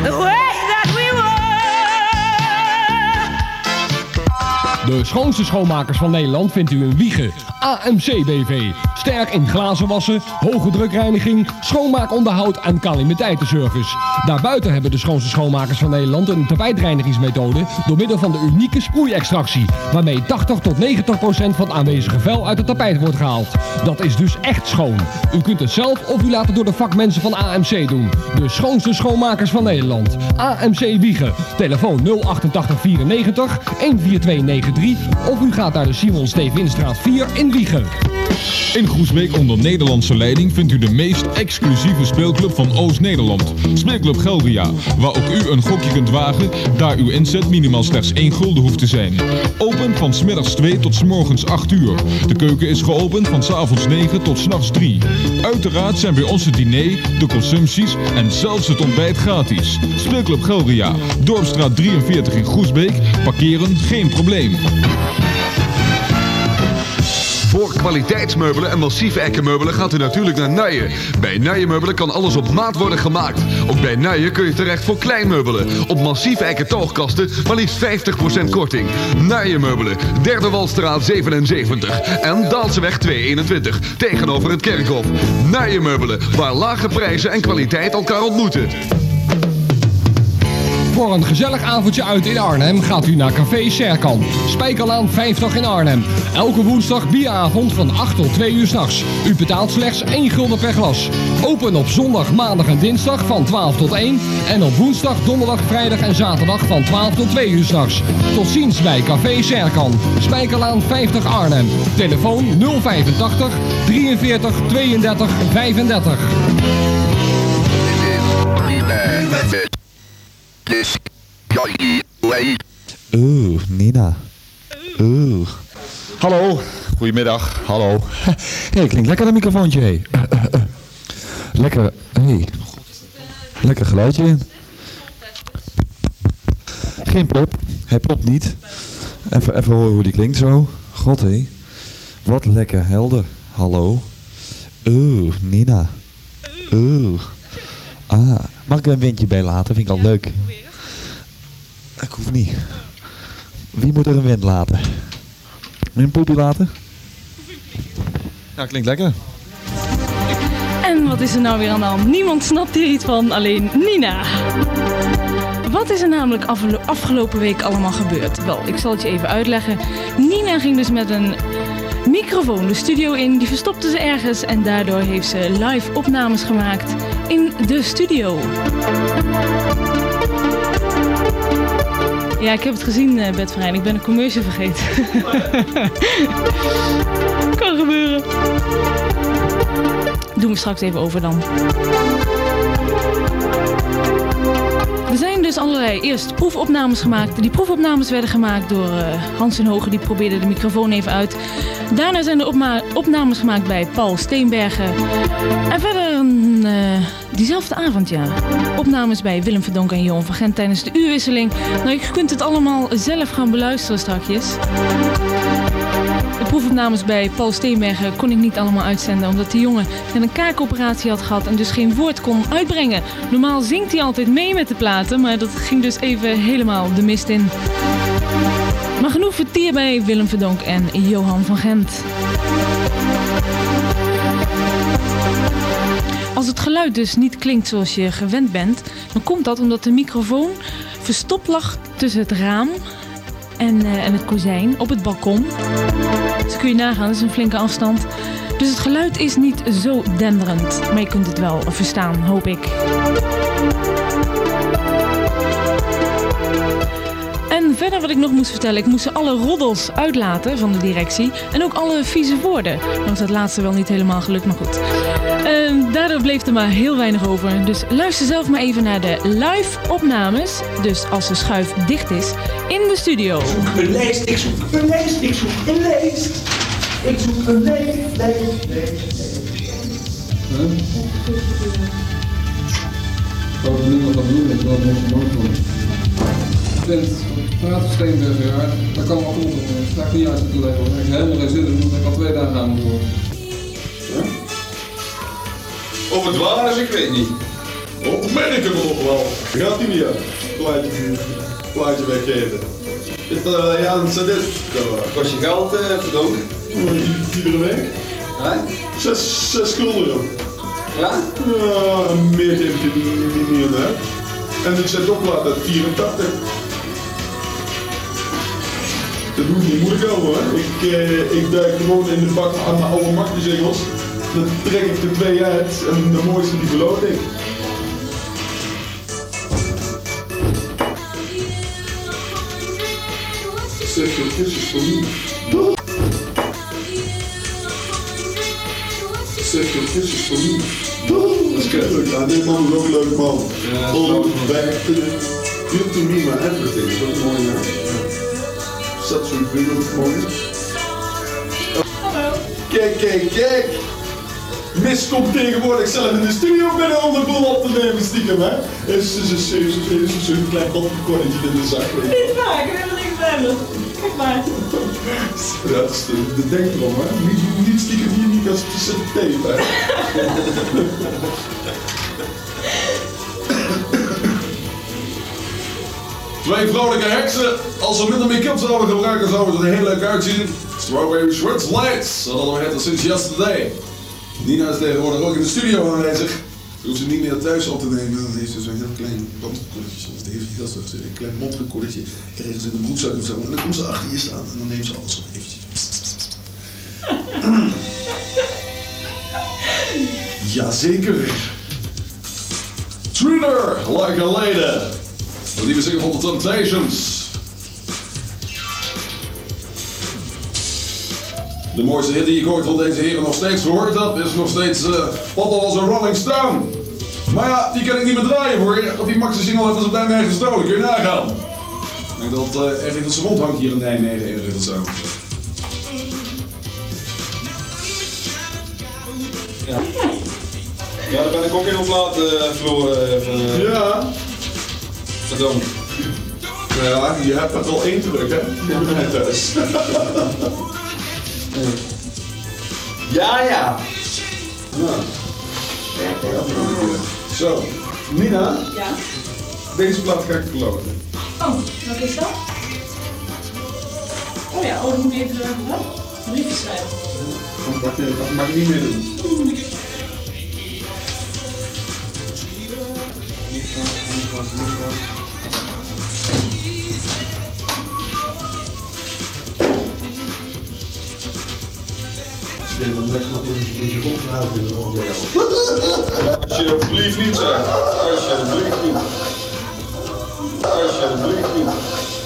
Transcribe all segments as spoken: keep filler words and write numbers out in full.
the way that we were. De schoonste schoonmakers van Nederland vindt u in Wijchen. A M C B V. Sterk in glazen wassen, hoge drukreiniging, schoonmaakonderhoud en calamiteitenservice. Daarbuiten hebben de schoonste schoonmakers van Nederland een tapijtreinigingsmethode door middel van de unieke sproeiextractie, waarmee tachtig tot negentig procent van het aanwezige vuil uit het tapijt wordt gehaald. Dat is dus echt schoon. U kunt het zelf of u laat het door de vakmensen van A M C doen. De schoonste schoonmakers van Nederland. A M C Wijchen. Telefoon nul achtentachtig vierennegentig honderdvierentwintig drie of u gaat naar de Simon Stevinstraat vier in Wijchen. In Groesbeek onder Nederlandse leiding vindt u de meest exclusieve speelclub van Oost-Nederland. Speelclub Gelria, waar ook u een gokje kunt wagen, daar uw inzet minimaal slechts één gulden hoeft te zijn. Open van 's middags twee tot 's morgens acht uur. De keuken is geopend van 's avonds negen tot 's nachts drie. Uiteraard zijn bij ons het diner, de consumpties en zelfs het ontbijt gratis. Speelclub Gelria, Dorpstraat drieënveertig in Groesbeek. Parkeren geen probleem. Voor kwaliteitsmeubelen en massief eikenmeubelen gaat u natuurlijk naar Nijen. Bij Nijen Meubelen kan alles op maat worden gemaakt. Ook bij Nijen kun je terecht voor kleinmeubelen. Op massief eiken toogkasten maar liefst vijftig procent korting. Nijen Meubelen, Derde Walstraat zevenenzeventig en Daalseweg tweehonderdeenentwintig tegenover het Kerkhof. Nijen Meubelen, waar lage prijzen en kwaliteit elkaar ontmoeten. Voor een gezellig avondje uit in Arnhem gaat u naar Café Serkan. Spijkerlaan vijftig in Arnhem. Elke woensdag bieravond van acht tot twee uur 's nachts. U betaalt slechts één gulden per glas. Open op zondag, maandag en dinsdag van twaalf tot één. En op woensdag, donderdag, vrijdag en zaterdag van twaalf tot twee uur 's nachts. Tot ziens bij Café Serkan. Spijkerlaan vijftig Arnhem. Telefoon nul vijfentachtig drieënveertig tweeëndertig vijfendertig. Oeh, Nina. Oeh. Hallo. Goedemiddag. Hallo. Hé, hey, klinkt lekker dat microfoontje, hé. Hey. Uh, uh, uh. Lekker, hé. Hey. Lekker geluidje in. Geen pop. Hij popt niet. Even, even horen hoe die klinkt zo. God, hé. Hey. Wat lekker helder. Hallo. Oeh, Nina. Oeh. Ah, mag ik er een windje bij laten? Vind ik al leuk. Ik hoef niet. Wie moet er een wind laten? Moet je een poepie laten? Ja, klinkt lekker. En wat is er nou weer aan de hand? Niemand snapt hier iets van, alleen Nina. Wat is er namelijk aflo- afgelopen week allemaal gebeurd? Wel, ik zal het je even uitleggen. Nina ging dus met een microfoon de studio in, die verstopte ze ergens en daardoor heeft ze live opnames gemaakt in de studio. Ja, ik heb het gezien, uh, Bert Verheyen. Ik ben een commercial vergeten. Kan gebeuren. Doen we straks even over dan. Er zijn dus allerlei eerst proefopnames gemaakt. Die proefopnames werden gemaakt door uh, Hans en Hoge. Die probeerde de microfoon even uit. Daarna zijn er opma- opnames gemaakt bij Paul Steenbergen. En verder uh, diezelfde avond, ja. Opnames bij Willem Verdonk en Johan van Gent tijdens de uurwisseling. Nou, je kunt het allemaal zelf gaan beluisteren strakjes. De proefopnames bij Paul Steenbergen kon ik niet allemaal uitzenden, omdat die jongen net een kaakoperatie had gehad en dus geen woord kon uitbrengen. Normaal zingt hij altijd mee met de platen, maar dat ging dus even helemaal de mist in. Maar genoeg vertier bij Willem Verdonk en Johan van Gent. Als het geluid dus niet klinkt zoals je gewend bent, dan komt dat omdat de microfoon verstopt lag tussen het raam en, uh, en het kozijn op het balkon. Dus kun je nagaan, dat is een flinke afstand. Dus het geluid is niet zo denderend, maar je kunt het wel verstaan, hoop ik. En verder wat ik nog moest vertellen, ik moest alle roddels uitlaten van de directie en ook alle vieze woorden. Dan is dat laatste wel niet helemaal gelukt, maar goed. Uh, daardoor bleef er maar heel weinig over. Dus luister zelf maar even naar de live opnames, dus als de schuif dicht is, in de studio. Ik zoek een lijst, ik zoek een lijst, ik zoek een lijst. Ik zoek een lijst, lijst, lijst. Huh? Wat ik nu nog gaan doen, is wel een beetje mooi voor. Ik vind praten Steenbergen, ja, dat kan wel goed. Ik sta ik niet uit te leggen, ik heb helemaal geen zin in, omdat ik al twee dagen aan moet worden. Of het waar is, ik weet niet. Oh, meen ik hem ook wel. Gaat hij niet uit. Plaatje, plaatje weggeven. Is dat uh, ja, een sadist? Kost je geld, uh, verdoen? Iedere week? Hè? Zes, zes gulden. Ja? Ja, meer geef ik niet meer, hè. En ik zet opladen uit vierentachtig. Dat doe ik niet moeilijk over, hè. Ik, eh, ik duik gewoon in de bak aan mijn oude makkenzegels. Dan trek ik de twee uit en de mooiste die verloot ik. Zeg je kusjes voor wie? Zeg je kusjes voor wie? Dat is leuk, ja. Dit man is ook leuk, man. All back to the... You to me, my everything. Dat is ook mooi, hè? Zat zo'n vriend op het mooie. Hallo. Kijk, kijk, kijk! Mis komt tegenwoordig zelf in de studio binnen om de boel op te nemen, stiekem, hè? Is is zo'n klein bandrecordetje in de zak, weet je. Niet waar, ik heb helemaal niks bij me. Kijk maar. Ja, dat is de, de denk erom, hè? Niet, niet stiekem hier niet als tussen de tape, hè? Twee vrolijke heksen. Als ze minder make-up zouden gebruiken, zouden ze er heel leuk uitzien. Strawberry Schwartz Lights. Dat hadden we het sinds yesterday. Nina is tegenwoordig ook in de studio aanwezig. Ze hoeft ze niet meer thuis op te nemen. Dan heeft ze zo'n heel klein bandrecordertje. Of heeft heel een klein mondrecordertje ergens in de broekzak of zo. En dan komt ze achter je staan en dan neemt ze alles op eventjes. Jazeker. Thriller, like a lady. De nieuwe single van The Temptations. De mooiste hit die ik ooit van deze heren nog steeds gehoord heb, is nog steeds uh, Papa was een Rolling Stone. Maar ja, die kan ik niet meer draaien voor je. Want die Maxi single heeft ze bij mij gestolen, kun je nagaan. Ik denk dat uh, er in het rond hangt hier in Nijmegen even of zo. Ja. Ja, daar ben ik ook in op laat, uh, Floor. Uh, ja. Verdomme. Ja, je hebt het wel één druk, hè? Ik ben thuis. Ja, ja. Ja. Zo, Nina. Ja? Deze plaat ga ik verloten. Oh, wat is dat? Oh ja, oh, dan moet ik even uh, een briefje schrijven. Dat, dat mag ik niet meer doen. Alsjeblieft niet, zeg. Alsjeblieft niet. Alsjeblieft niet.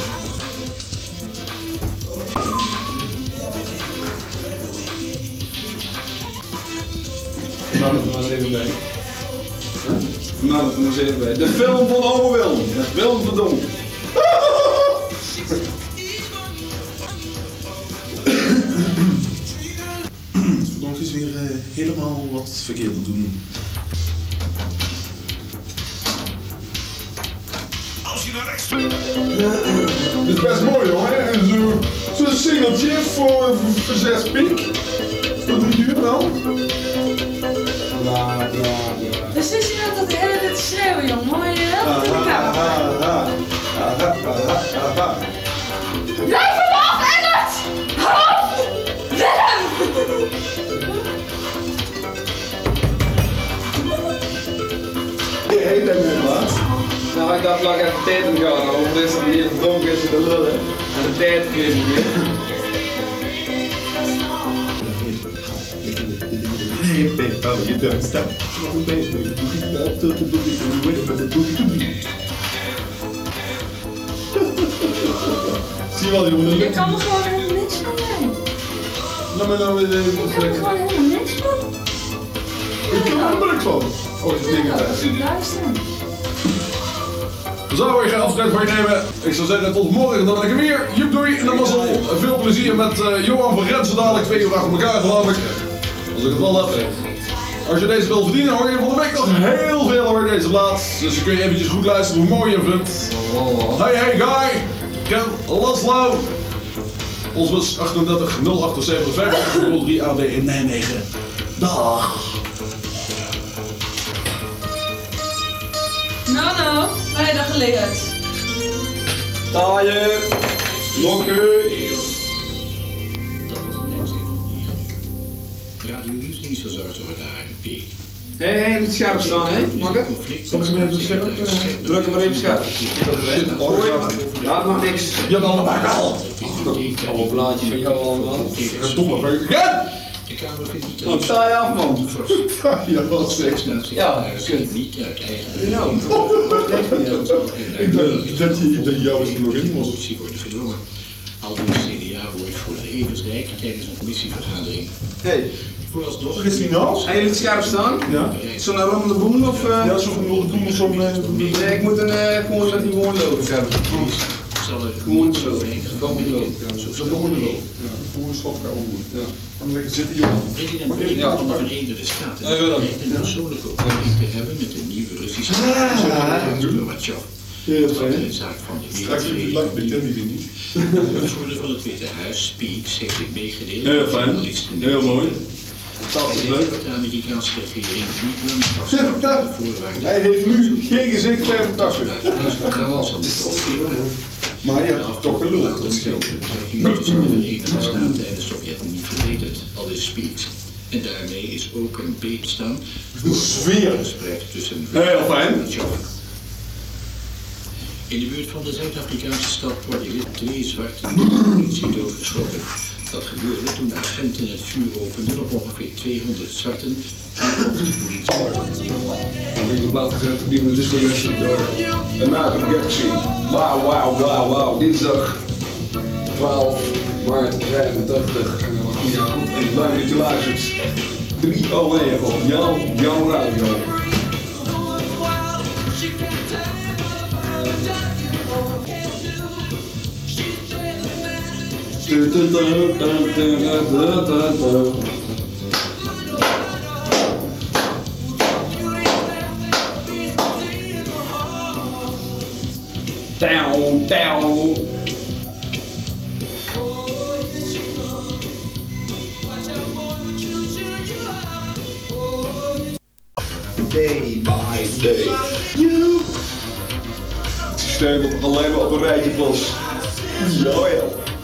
Nou, dat maar eens even bij. Nou, dat maar eens even bij. De film van Ome Willem. Willem verdomd. Verdomd is weer uh, helemaal wat verkeerd te doen. Als je naar rechts... Ja, dit is best mooi, hoor. Zo'n zo singeltje voor, voor zes pik. Voor drie uur dan. Bla, bla, bla. Dus is iemand dat de hele tijd schreeuwen, jongen? Hoor je wel? Blijf hem af, Engert! Hou op! Willem! Je heet hem nu, maat. Nou, ik dacht dat ik even tijd in gaan. Over is er hier verdronken is te lullen. En de tijd kreeg ik weer. Oh, you don't stop. Zie je wel, jongen? Je kan er gewoon helemaal niks van zijn. Laat me nou weer even Ik kan er gewoon helemaal niks van. Ik kan er helemaal niks van. Oh, is het ding Ja, erbij. zie luisteren. Zo, ik ga afscheid van je nemen. Ik zou zeggen tot morgen, dan ben ik er weer. Joep, doei. En dan was al veel plezier met uh, Johan van Rensen dadelijk. Twee uur achter elkaar, geloof ik. Als ik het wel heb. Als je deze wil verdienen, hoor je van de week nog heel veel over deze plaats. Dus je kun je eventjes goed luisteren hoe mooi je vindt. Hey, hey, guy. Ken Laszlo. Ons bus achtendertig nul acht zeven vijf nul drie A B in Nijmegen. Dag. Nou, nou, bij de gelegenheid. Taaien. Lokken. Radioliefdienstverzorgd door de A N P. Hé, hé, hey, het scherp staan, hè? Makker? Kom eens even scherp. Druk hem maar even scherp. Ja, het mag niks. Ja, dan maar wel. Alle blaadjes van jou allemaal. Domme vergeten. De Kamer vindt het Wat sta je af, man? Ja, wat seks. Ja, kunt niet uit eigen nou. Ik dacht dat je dat jou eens nog in moest. motie worden gedwongen. Aldus C D A-woordvoerder Eversdijk tijdens een commissievergadering. Hé, Vooralsnog... Is die nou? en jullie het scherp staan? Ja. Zo'n rammelde boem of... Uh... Ja, zo'n wilde doen zo'n... Nee, ik moet een uh, gewoon dat hij gewoon loopt hebben. Zal er Gewoon zo. Gewoon lopen. Zo gewoon de loop. Ja, gewoon een stopka omdoen. Ja. Dan lekker zitten, jongen. President Ja. van de Verenigde Staten Ja, wel dan. lijkt een persoonlijke opening te hebben met de nieuwe Russische president Gorbachev. Ja, dat Wat zijn. in de zaak van de Straks heb je het lang, ik ken die ding niet. De woordvoerder van het Witte Huis, Speaks, heeft dit meegedeeld. Heel fijn. Heel mooi. Dat is leuk. Dat de Amerikaanse regering niet lang vaststaat aan de voorwaarden. Hij heeft nu geen gezicht bij hem tassen. Maar ja, toch een lul. Dat scheelt. De betrekkingen tussen de Verenigde Staten en de Sovjet-Unie verbeterd, al is Speaks. En daarmee is ook een beet staan voor Sfeer. het gesprek tussen Heel fijn. In de buurt van de Zuid-Afrikaanse stad Port Elizabeth twee zwarte politie doodgeschoten. Dat gebeurde toen agenten het vuur openden op ongeveer tweehonderd zwarten en op de politie. Dan heb ik op laat gezet op die met de discussie door een naam Galaxy. Wauw, wauw, wauw, wauw. Dinsdag twaalf maart vijfentachtig. Ja, en blij dat je luistert. Drie alweer op jouw, jouw radio. Down, down. Day by day. You. Het systeem op alleen maar op een rijtje pas. Ja, ja.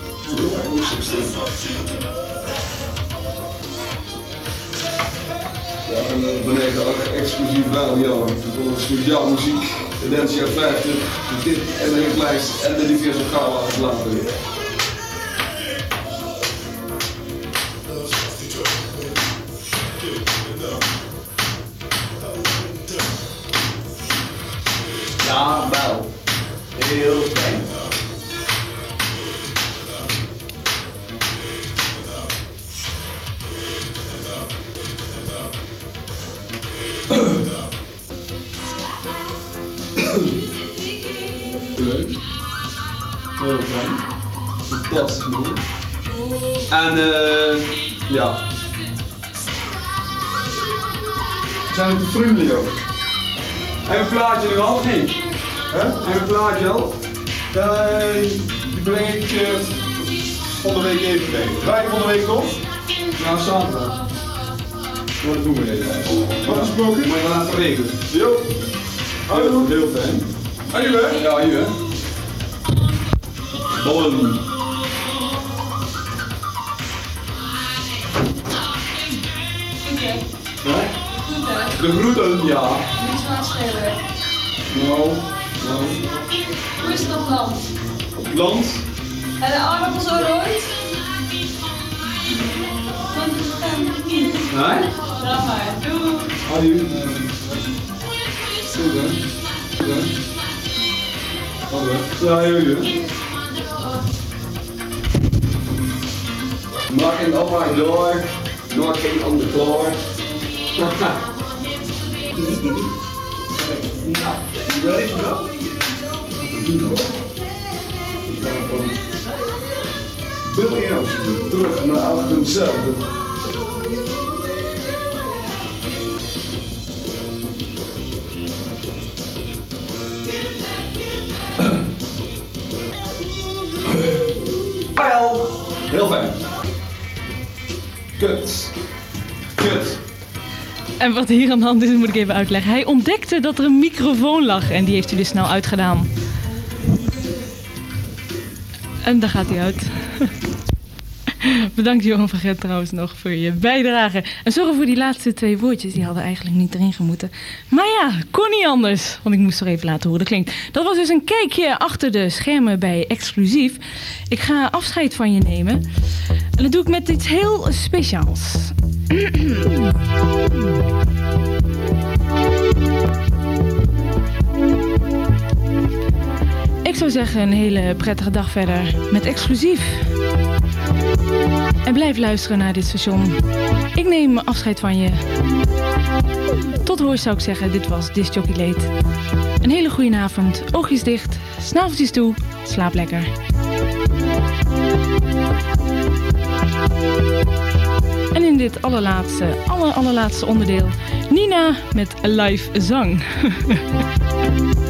Ja, en uh, beneden ook exclusief radio. Bijvoorbeeld speciaal muziek, de Dancia vijftig, de tip en de hitlijst en de diverse gala aflaten. Ja, wel. Heel fijn. Leuk. Heel fijn. Fantastisch mooi. En eh, ja. Zijn we te vriendelijk ook? Heb je een plaatje nog al of niet? Hè? Heb je een plaatje al? Ja, die breng ik uh, volgende week even mee. Draai je volgende week nog? Ja, zaterdag. Wat doen we even? Wat gesproken? Maar je laten regelen. Jo. Hallo. Heel fijn. Ah, hier hè? Ja, hier hè. Bollen. Oké. De groeten, ja. Niets van het schelen. Nou, nou. Hoe is het op land? Op het land. En de aardappel zo rood? Nee? Laat maar. Doei. Adieu. Goed hè? Goed hè? Hallo. Ja, jullie. Knocking on my door, knocking on the floor. You ready to go? Billy Ocean, terug naar achtenzelfde. Pijl! Heel fijn. Kut. Kut. En wat hier aan de hand is, moet ik even uitleggen. Hij ontdekte dat er een microfoon lag en die heeft hij dus snel uitgedaan. En daar gaat hij uit. Bedankt Johan van Gent trouwens nog voor je bijdrage. En sorry voor die laatste twee woordjes, die hadden eigenlijk niet erin gemoeten. Maar ja, kon niet anders, want ik moest er even laten hoe dat klinkt. Dat was dus een kijkje achter de schermen bij Exclusief. Ik ga afscheid van je nemen. En dat doe ik met iets heel speciaals. Ik zou zeggen een hele prettige dag verder met Exclusief. En blijf luisteren naar dit station. Ik neem afscheid van je. Tot hoor zou ik zeggen, dit was Disc Jockey Late. Een hele goede avond, oogjes dicht, snaveltjes toe, slaap lekker. En in dit allerlaatste, aller allerlaatste onderdeel, Nina met live zang.